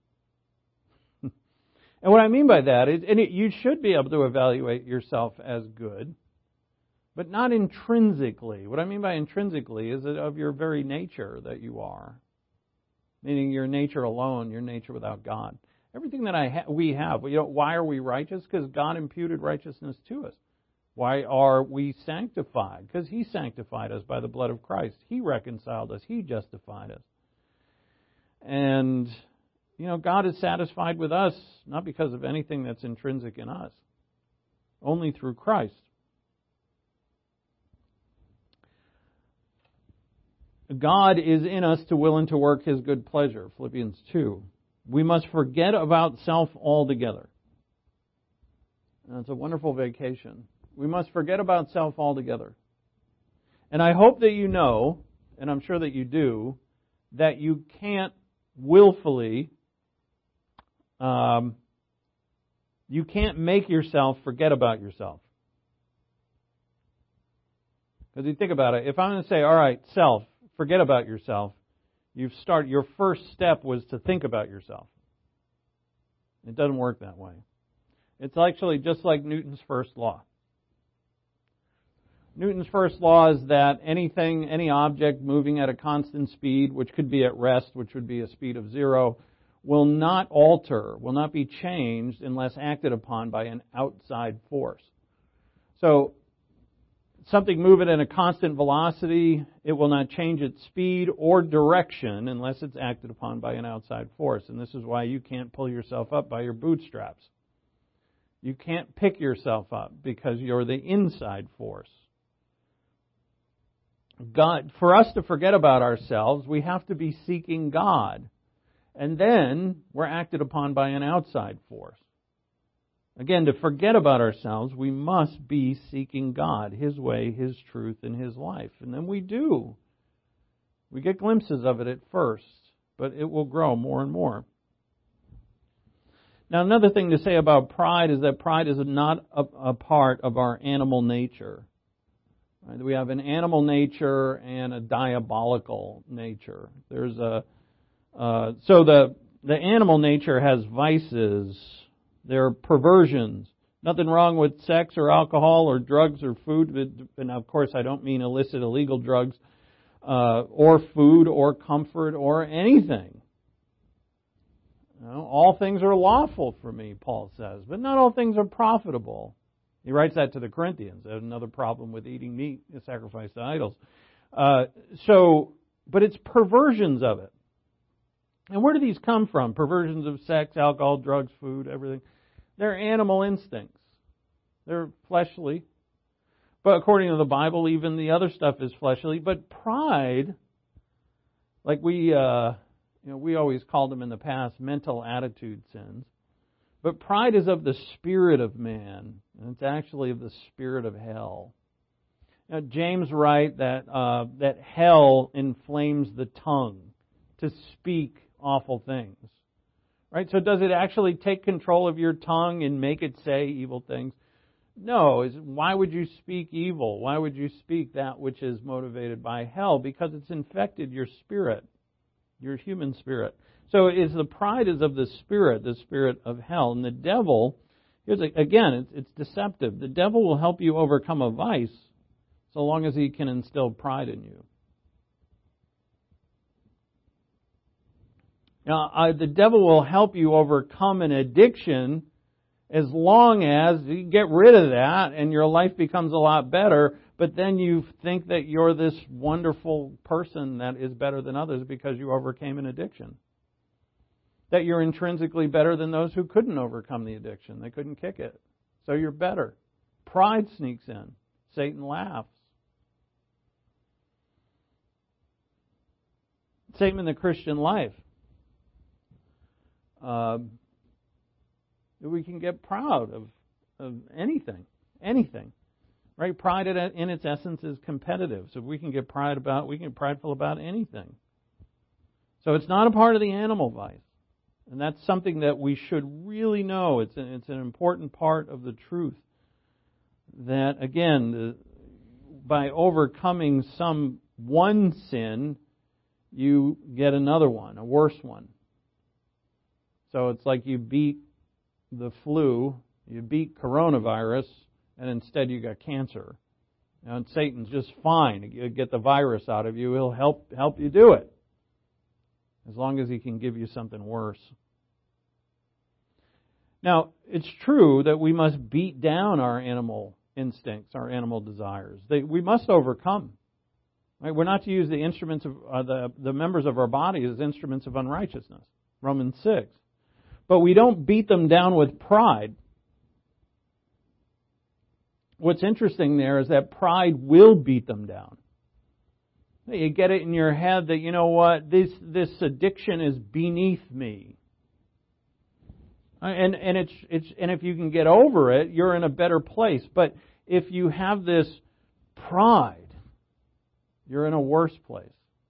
And what I mean by that is, and it, you should be able to evaluate yourself as good, but not intrinsically. What I mean by intrinsically is that of your very nature that you are. Meaning your nature alone, your nature without God. Everything that I ha- we have, you know, why are we righteous? Because God imputed righteousness to us. Why are we sanctified? Because He sanctified us by the blood of Christ. He reconciled us. He justified us. And, you know, God is satisfied with us, not because of anything that's intrinsic in us, only through Christ. God is in us to will and to work His good pleasure, Philippians two. We must forget about self altogether. And it's a wonderful vacation. We must forget about self altogether. And I hope that you know, and I'm sure that you do, that you can't willfully, um, you can't make yourself forget about yourself. Because you think about it, if I'm going to say, all right, self, forget about yourself, you've started, your first step was to think about yourself. It doesn't work that way. It's actually just like Newton's first law. Newton's first law is that anything, any object moving at a constant speed, which could be at rest, which would be a speed of zero, will not alter, will not be changed unless acted upon by an outside force. So, something moving at a constant velocity, it will not change its speed or direction unless it's acted upon by an outside force. And this is why you can't pull yourself up by your bootstraps. You can't pick yourself up because you're the inside force. God, for us to forget about ourselves, we have to be seeking God. And then we're acted upon by an outside force. Again, to forget about ourselves, we must be seeking God, His way, His truth, and His life. And then we do. We get glimpses of it at first, but it will grow more and more. Now, another thing to say about pride is that pride is not a, a part of our animal nature. Right? We have an animal nature and a diabolical nature. There's a uh, so the the animal nature has vices. There are perversions. Nothing wrong with sex or alcohol or drugs or food. And of course, I don't mean illicit, illegal drugs uh, or food or comfort or anything. You know, all things are lawful for me, Paul says, but not all things are profitable. He writes that to the Corinthians. They had another problem with eating meat sacrificed to idols. Uh, so, but it's perversions of it. And where do these come from? Perversions of sex, alcohol, drugs, food, everything. They're animal instincts. They're fleshly. But according to the Bible, even the other stuff is fleshly. But pride, like we, uh, you know, we always called them in the past mental attitude sins. But pride is of the spirit of man. and it's actually of the spirit of hell. Now, James writes that uh, that hell inflames the tongue to speak awful things. Right? So does it actually take control of your tongue and make it say evil things? No. Why would you speak evil? Why would you speak that which is motivated by hell? Because it's infected your spirit, your human spirit. So is the pride is of the spirit, the spirit of hell. And the devil, here's a, again, it's, it's deceptive. The devil will help you overcome a vice so long as he can instill pride in you. Now, uh, the devil will help you overcome an addiction as long as you get rid of that and your life becomes a lot better, but then you think that you're this wonderful person that is better than others because you overcame an addiction. That you're intrinsically better than those who couldn't overcome the addiction. They couldn't kick it. So you're better. Pride sneaks in. Satan laughs. Same in the Christian life. Uh, we can get proud of, of anything. Anything. Right? Pride in its essence is competitive. So we can get pride about, we can get prideful about anything. So it's not a part of the animal vice. And that's something that we should really know. It's an, it's an important part of the truth. That, again, the, by overcoming some one sin, you get another one, a worse one. So it's like you beat the flu, you beat coronavirus, and instead you got cancer. And Satan's just fine. He'll get the virus out of you. He'll help help you do it. As long as he can give you something worse. Now, it's true that we must beat down our animal instincts, our animal desires. They, we must overcome. Right? We're not to use the instruments of uh, the the members of our body as instruments of unrighteousness. Romans six. But we don't beat them down with pride. What's interesting there is that pride will beat them down. You get it in your head that, you know what, this this addiction is beneath me. And and it's it's and if you can get over it, you're in a better place. But if you have this pride, you're in a worse place.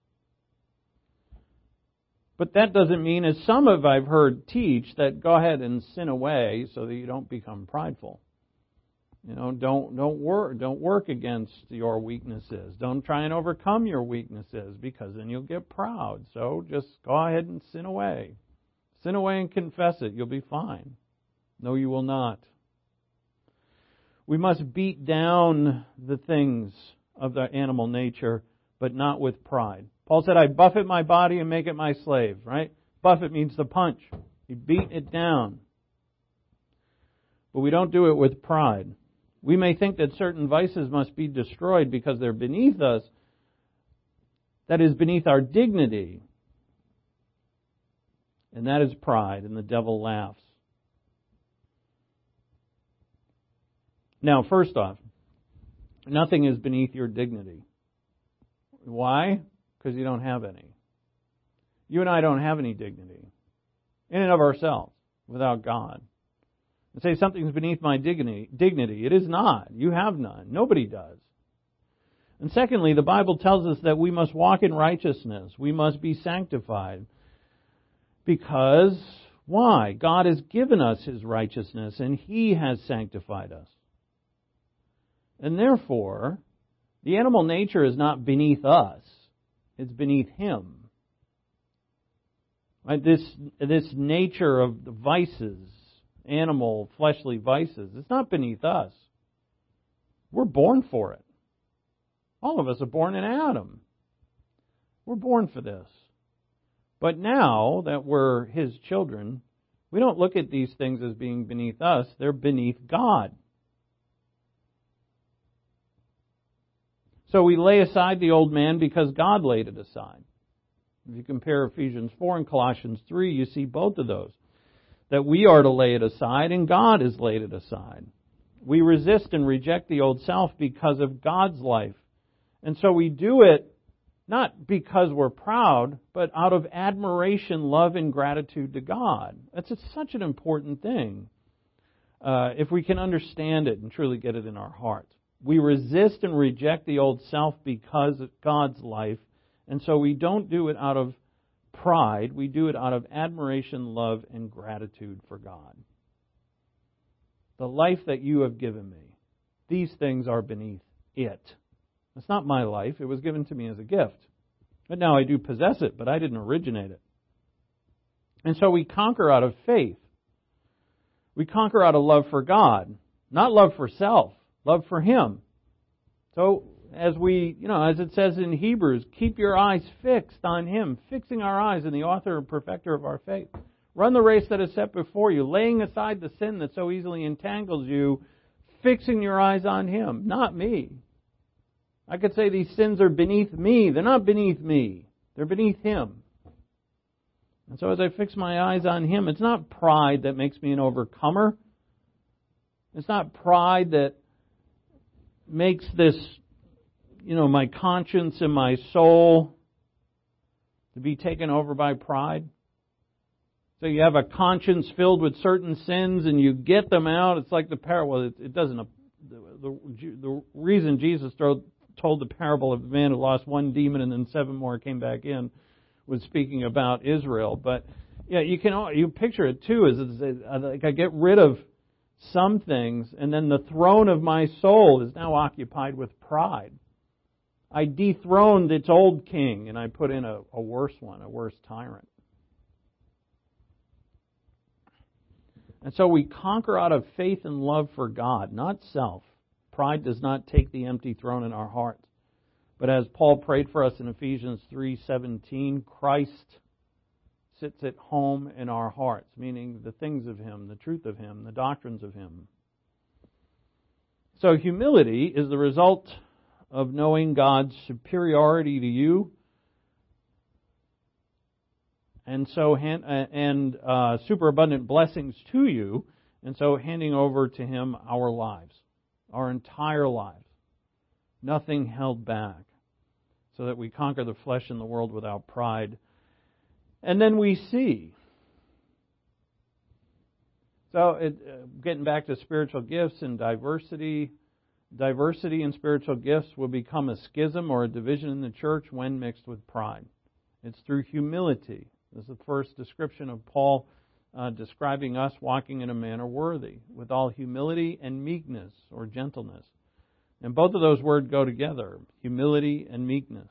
But that doesn't mean, as some of I've heard teach, that go ahead and sin away so that you don't become prideful. You know, don't don't work don't work against your weaknesses. Don't try and overcome your weaknesses, because then you'll get proud. So just go ahead and sin away. Sin away and confess it. You'll be fine. No, you will not. We must beat down the things of the animal nature, but not with pride. Paul said, I buffet my body and make it my slave, right? Buffet means to punch. You beat it down. But we don't do it with pride. We may think that certain vices must be destroyed because they're beneath us. That is beneath our dignity. And that is pride, and the devil laughs. Now, first off, nothing is beneath your dignity. Why? Because you don't have any. You and I don't have any dignity in and of ourselves without God. And say something's beneath my dignity. Dignity. It is not. You have none. Nobody does. And secondly, the Bible tells us that we must walk in righteousness. We must be sanctified. Because, why? God has given us His righteousness and He has sanctified us. And therefore, the animal nature is not beneath us. It's beneath Him. Right? This, this nature of the vices, animal, fleshly vices, it's not beneath us. We're born for it. All of us are born in Adam. We're born for this. But now that we're His children, we don't look at these things as being beneath us. They're beneath God. So we lay aside the old man because God laid it aside. If you compare Ephesians four and Colossians three, you see both of those. That we are to lay it aside and God has laid it aside. We resist and reject the old self because of God's life. And so we do it not because we're proud, but out of admiration, love, and gratitude to God. That's such an important thing. uh, if we can understand it and truly get it in our heart. We resist and reject the old self because of God's life, and so we don't do it out of pride. We do it out of admiration, love, and gratitude for God. The life that you have given me, these things are beneath it. It's not my life. It was given to me as a gift. But now I do possess it, but I didn't originate it. And so we conquer out of faith. We conquer out of love for God, not love for self, love for Him. So as we, you know, as it says in Hebrews, keep your eyes fixed on Him, fixing our eyes on the author and perfecter of our faith. Run the race that is set before you, laying aside the sin that so easily entangles you, fixing your eyes on Him, not me. I could say these sins are beneath me. They're not beneath me. They're beneath Him. And so as I fix my eyes on Him, it's not pride that makes me an overcomer. It's not pride that makes this, you know, my conscience and my soul to be taken over by pride. So you have a conscience filled with certain sins and you get them out. It's like the parable. Well, it, it doesn't. The, the, the reason Jesus told, told the parable of the man who lost one demon and then seven more came back in was speaking about Israel. But yeah, you can you picture it too. Is like I get rid of some things, and then the throne of my soul is now occupied with pride. I dethroned its old king, and I put in a, a worse one, a worse tyrant. And so we conquer out of faith and love for God, not self. Pride does not take the empty throne in our hearts. But as Paul prayed for us in Ephesians three seventeen, Christ sits at home in our hearts, meaning the things of Him, the truth of Him, the doctrines of Him. So humility is the result of knowing God's superiority to you, and so and uh, superabundant blessings to you, and so handing over to Him our lives, our entire lives, nothing held back, so that we conquer the flesh and the world without pride. And then we see. So, it, uh, getting back to spiritual gifts and diversity, diversity in spiritual gifts will become a schism or a division in the church when mixed with pride. It's through humility. This is the first description of Paul uh, describing us walking in a manner worthy, with all humility and meekness or gentleness. And both of those words go together, humility and meekness.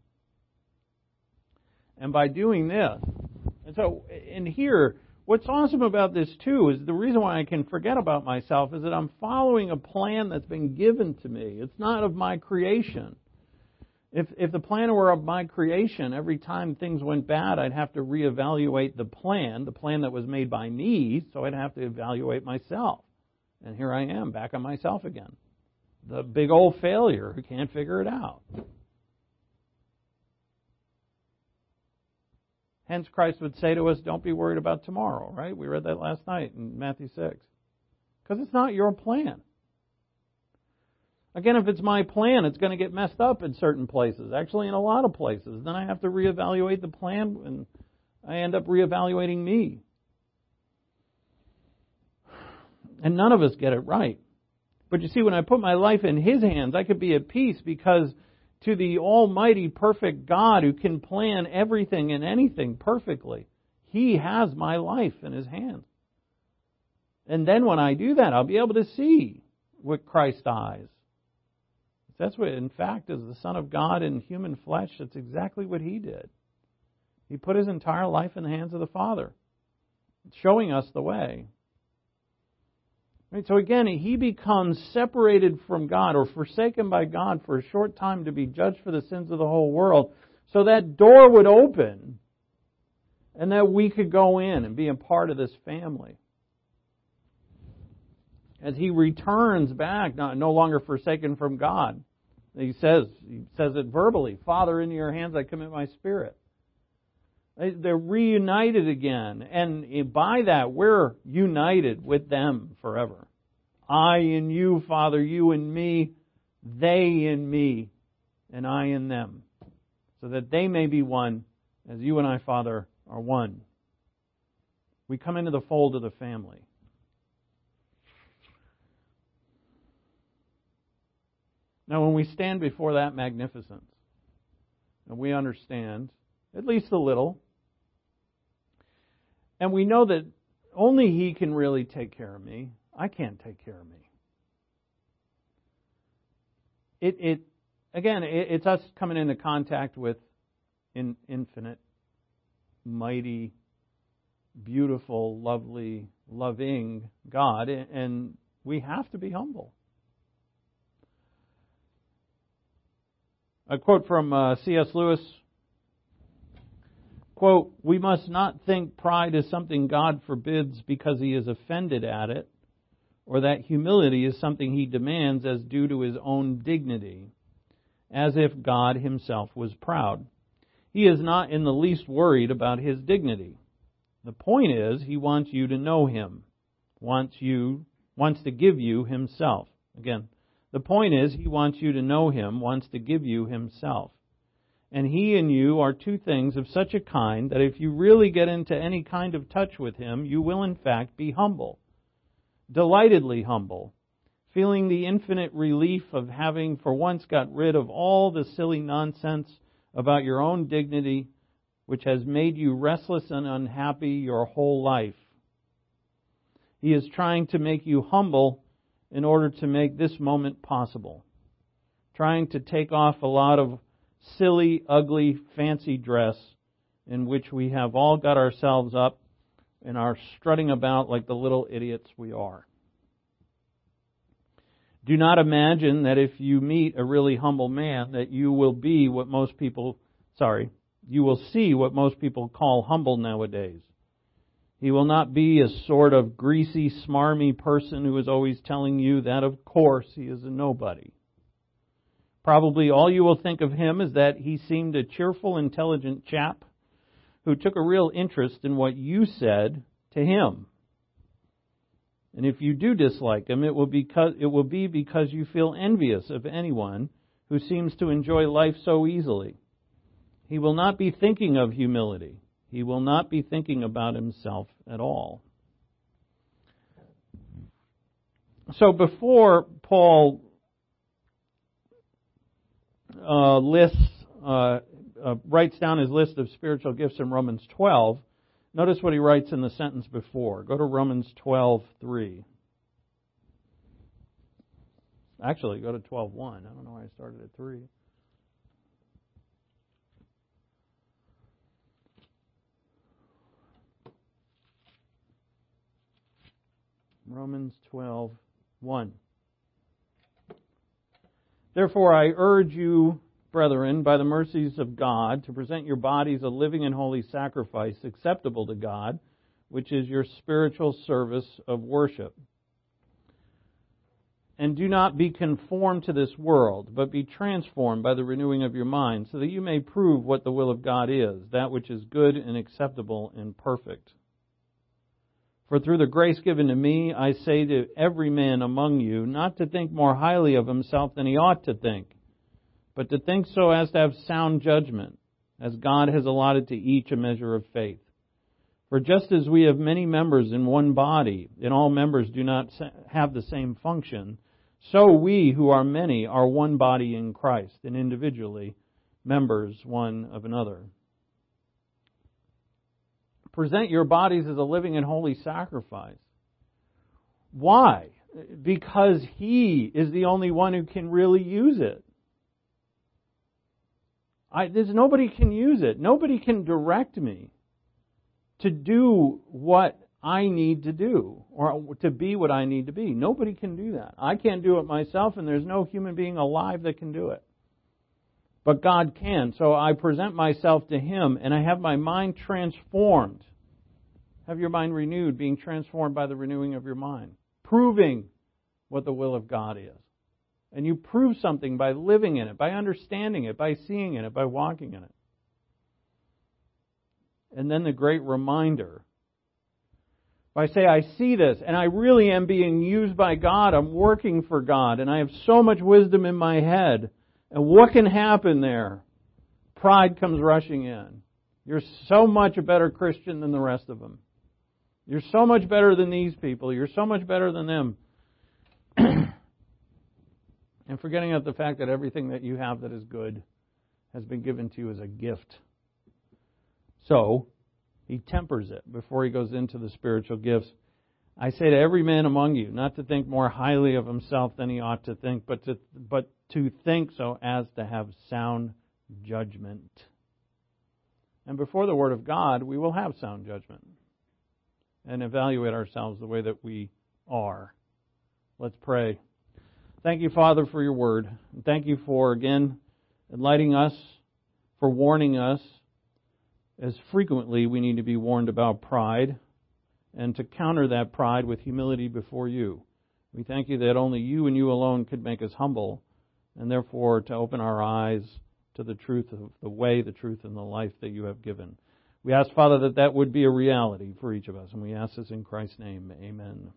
And by doing this, and so in here, what's awesome about this too is the reason why I can forget about myself is that I'm following a plan that's been given to me. It's not of my creation. If if the plan were of my creation, every time things went bad, I'd have to reevaluate the plan, the plan that was made by me, so I'd have to evaluate myself. And here I am, back on myself again. The big old failure who can't figure it out. Hence, Christ would say to us, don't be worried about tomorrow, right? We read that last night in Matthew six. Because it's not your plan. Again, if it's my plan, it's going to get messed up in certain places. Actually, in a lot of places. Then I have to reevaluate the plan, and I end up reevaluating me. And none of us get it right. But you see, when I put my life in His hands, I could be at peace because to the almighty, perfect God who can plan everything and anything perfectly, He has my life in His hands. And then when I do that, I'll be able to see with Christ's eyes. That's what, in fact, as the Son of God in human flesh, that's exactly what He did. He put His entire life in the hands of the Father, showing us the way. Right, so again, He becomes separated from God or forsaken by God for a short time to be judged for the sins of the whole world, so that door would open and that we could go in and be a part of this family. As He returns back, not, no longer forsaken from God. He says, he says it verbally, Father, into your hands I commit my spirit. They're reunited again. And by that, we're united with them forever. I in you, Father, you in me, they in me, and I in them. So that they may be one, as you and I, Father, are one. We come into the fold of the family. Now, when we stand before that magnificence, and we understand, at least a little, and we know that only He can really take care of me, I can't take care of me. It, it again, it, it's us coming into contact with an infinite, mighty, beautiful, lovely, loving God, and we have to be humble. A quote from uh, C S Lewis, quote, "We must not think pride is something God forbids because He is offended at it, or that humility is something He demands as due to His own dignity, as if God Himself was proud. He is not in the least worried about His dignity. The point is, He wants you to know Him, wants you, wants to give you Himself." Again, the point is, He wants you to know Him, wants to give you Himself. And He and you are two things of such a kind that if you really get into any kind of touch with Him, you will in fact be humble. Delightedly humble. Feeling the infinite relief of having for once got rid of all the silly nonsense about your own dignity, which has made you restless and unhappy your whole life. He is trying to make you humble in order to make this moment possible. Trying to take off a lot of silly, ugly, fancy dress in which we have all got ourselves up and are strutting about like the little idiots we are. Do not imagine that if you meet a really humble man that you will be what most people, sorry, you will see what most people call humble nowadays. He will not be a sort of greasy, smarmy person who is always telling you that, of course, he is a nobody. Probably all you will think of him is that he seemed a cheerful, intelligent chap who took a real interest in what you said to him. And if you do dislike him, it will, because, it will be because you feel envious of anyone who seems to enjoy life so easily. He will not be thinking of humility. He will not be thinking about himself at all. So before Paul uh, lists, uh, uh, writes down his list of spiritual gifts in Romans twelve, notice what he writes in the sentence before. Go to Romans twelve three. Actually, go to twelve one. I don't know why I started at three. Romans twelve one. Therefore, I urge you, brethren, by the mercies of God, to present your bodies a living and holy sacrifice acceptable to God, which is your spiritual service of worship. And do not be conformed to this world, but be transformed by the renewing of your mind, so that you may prove what the will of God is, that which is good and acceptable and perfect. For through the grace given to me, I say to every man among you, not to think more highly of himself than he ought to think, but to think so as to have sound judgment, as God has allotted to each a measure of faith. For just as we have many members in one body, and all members do not have the same function, so we who are many are one body in Christ, and individually members one of another. Present your bodies as a living and holy sacrifice. Why? Because He is the only one who can really use it. I, there's nobody can use it. Nobody can direct me to do what I need to do or to be what I need to be. Nobody can do that. I can't do it myself, and there's no human being alive that can do it. But God can. So I present myself to Him, and I have my mind transformed. Have your mind renewed, being transformed by the renewing of your mind. Proving what the will of God is. And you prove something by living in it, by understanding it, by seeing in it, by walking in it. And then the great reminder. If I say, I see this, and I really am being used by God, I'm working for God, and I have so much wisdom in my head, and what can happen there? Pride comes rushing in. You're so much a better Christian than the rest of them. You're so much better than these people. You're so much better than them. and forgetting of the fact that everything that you have that is good has been given to you as a gift. So, he tempers it before he goes into the spiritual gifts. I say to every man among you, not to think more highly of himself than he ought to think, but to, but to think so as to have sound judgment. And before the Word of God, we will have sound judgment and evaluate ourselves the way that we are. Let's pray. Thank you, Father, for your Word. And thank you for, again, enlightening us, for warning us, as frequently we need to be warned about pride, and to counter that pride with humility before you. We thank you that only you and you alone could make us humble, and therefore to open our eyes to the truth of the way, the truth, and the life that you have given. We ask, Father, that that would be a reality for each of us, and we ask this in Christ's name. Amen.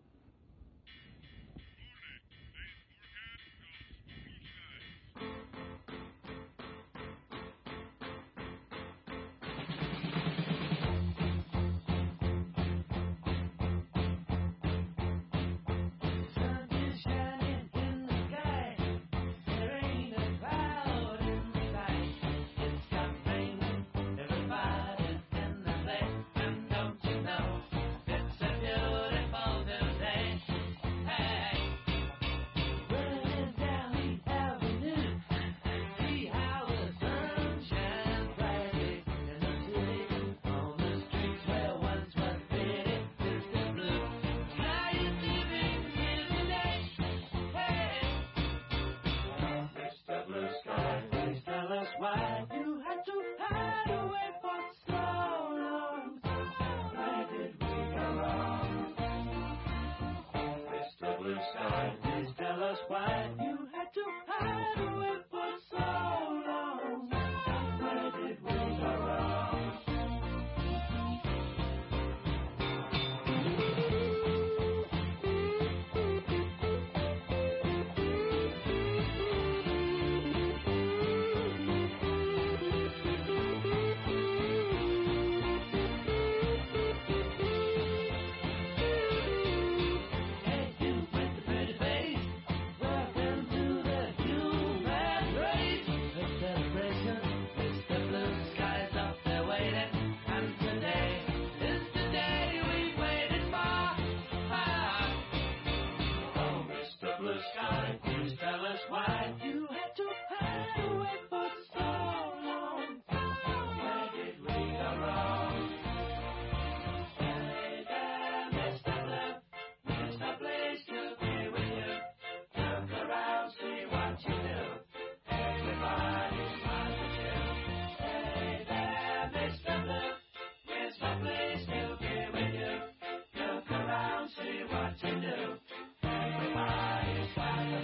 Everybody's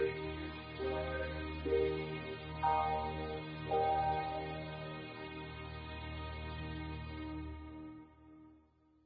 Thank you.